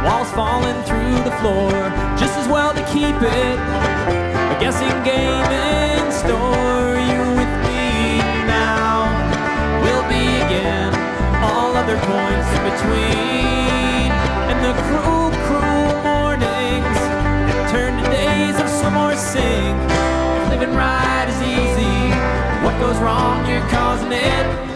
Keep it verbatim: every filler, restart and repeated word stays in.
walls falling through the floor. Just as well to keep it a guessing game in store. You're with me now, we'll be again. All other points in between, and the cruel, cruel mornings turn to days of swim or sink. Living right is easy. What goes wrong, you're causing it.